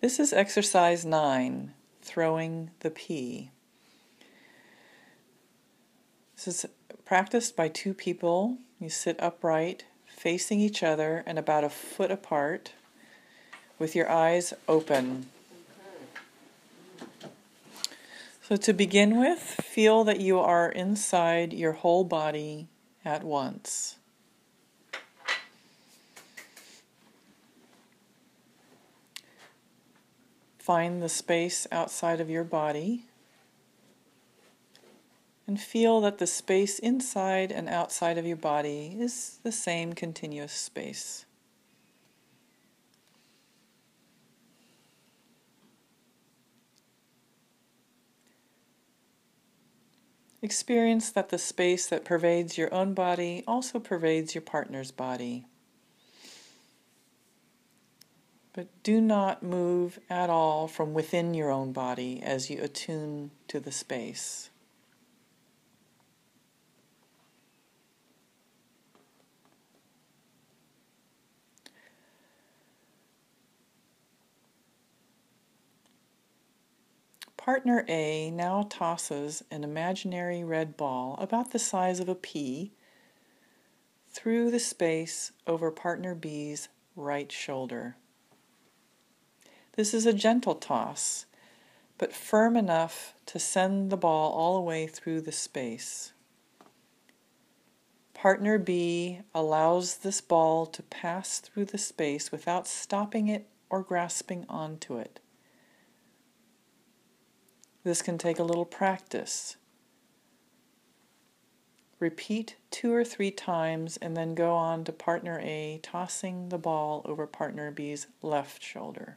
This is exercise 9, throwing the pea. This is practiced by 2 people. You sit upright, facing each other and about a foot apart, with your eyes open. So to begin with, feel that you are inside your whole body at once. Find the space outside of your body and feel that the space inside and outside of your body is the same continuous space. Experience that the space that pervades your own body also pervades your partner's body. But do not move at all from within your own body as you attune to the space. Partner A now tosses an imaginary red ball about the size of a pea through the space over partner B's right shoulder. This is a gentle toss, but firm enough to send the ball all the way through the space. Partner B allows this ball to pass through the space without stopping it or grasping onto it. This can take a little practice. Repeat 2 or 3 times and then go on to partner A, tossing the ball over partner B's left shoulder.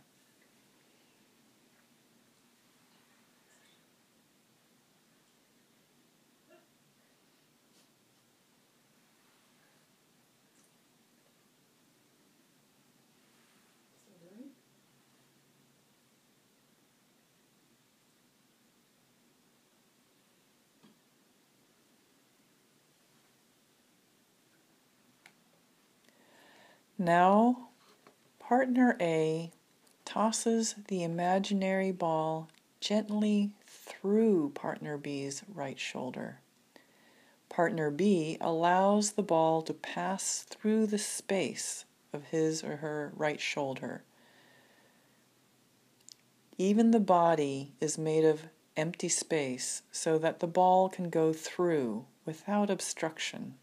Now, partner A tosses the imaginary ball gently through partner B's right shoulder. Partner B allows the ball to pass through the space of his or her right shoulder. Even the body is made of empty space so that the ball can go through without obstruction.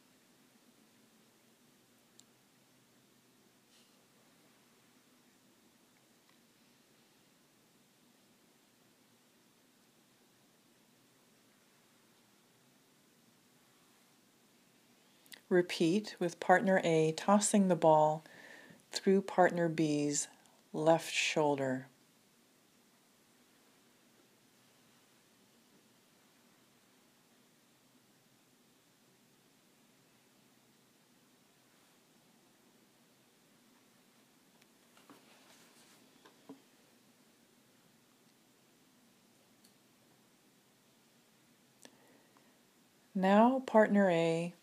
Repeat with partner A tossing the ball through partner B's left shoulder. Now partner A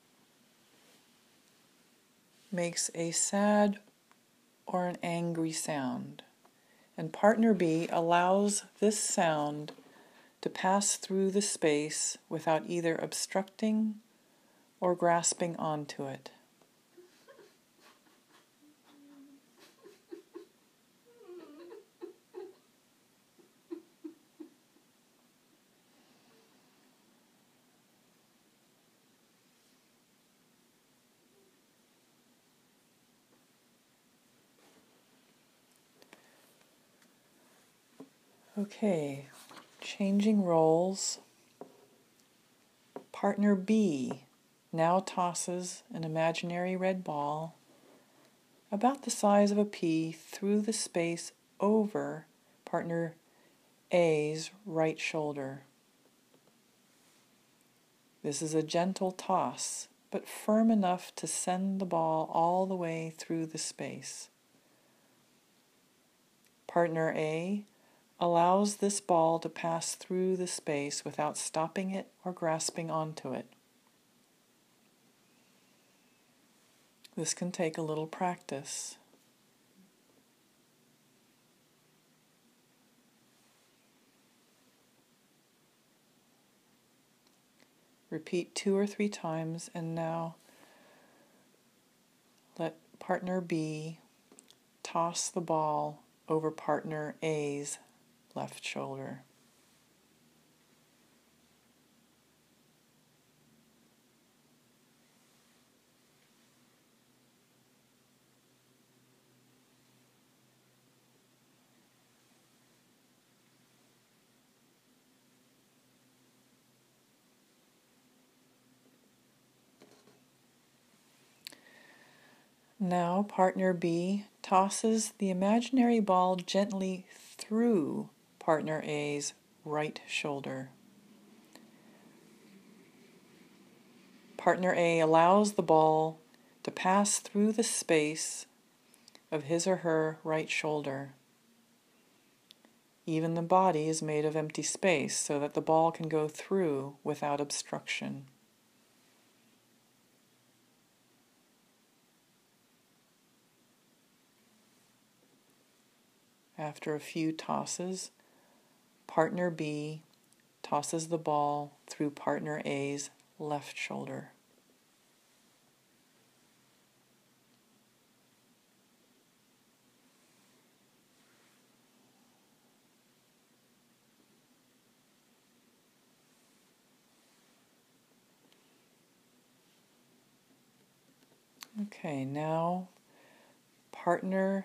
makes a sad or an angry sound, and partner B allows this sound to pass through the space without either obstructing or grasping onto it. Okay, changing roles. Partner B now tosses an imaginary red ball about the size of a pea through the space over partner A's right shoulder. This is a gentle toss, but firm enough to send the ball all the way through the space. Partner A allows this ball to pass through the space without stopping it or grasping onto it. This can take a little practice. Repeat 2 or 3 times, and now let partner B toss the ball over partner A's left shoulder. Now partner B tosses the imaginary ball gently through partner A's right shoulder. Partner A allows the ball to pass through the space of his or her right shoulder. Even the body is made of empty space so that the ball can go through without obstruction. After a few tosses, partner B tosses the ball through partner A's left shoulder. Okay, now partner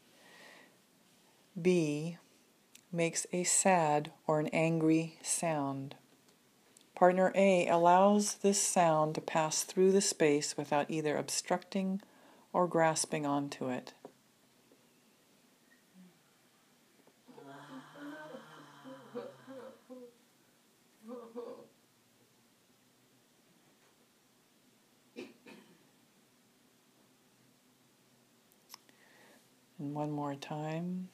B makes a sad or an angry sound. Partner A allows this sound to pass through the space without either obstructing or grasping onto it. And one more time,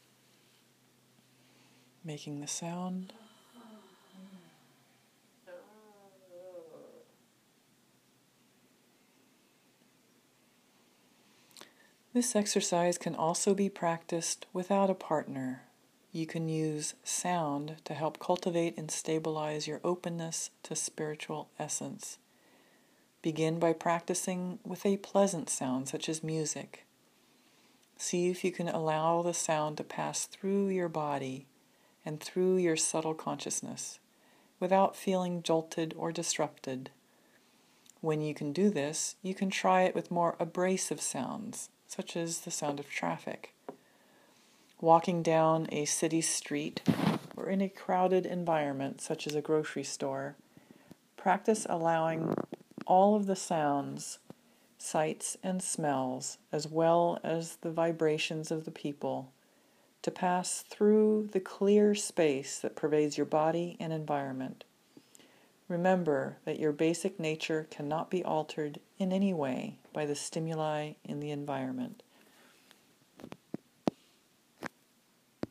making the sound. This exercise can also be practiced without a partner. You can use sound to help cultivate and stabilize your openness to spiritual essence. Begin by practicing with a pleasant sound, such as music. See if you can allow the sound to pass through your body and through your subtle consciousness without feeling jolted or disrupted. When you can do this, you can try it with more abrasive sounds, such as the sound of traffic. Walking down a city street or in a crowded environment, such as a grocery store, practice allowing all of the sounds, sights, and smells, as well as the vibrations of the people, to pass through the clear space that pervades your body and environment. Remember that your basic nature cannot be altered in any way by the stimuli in the environment.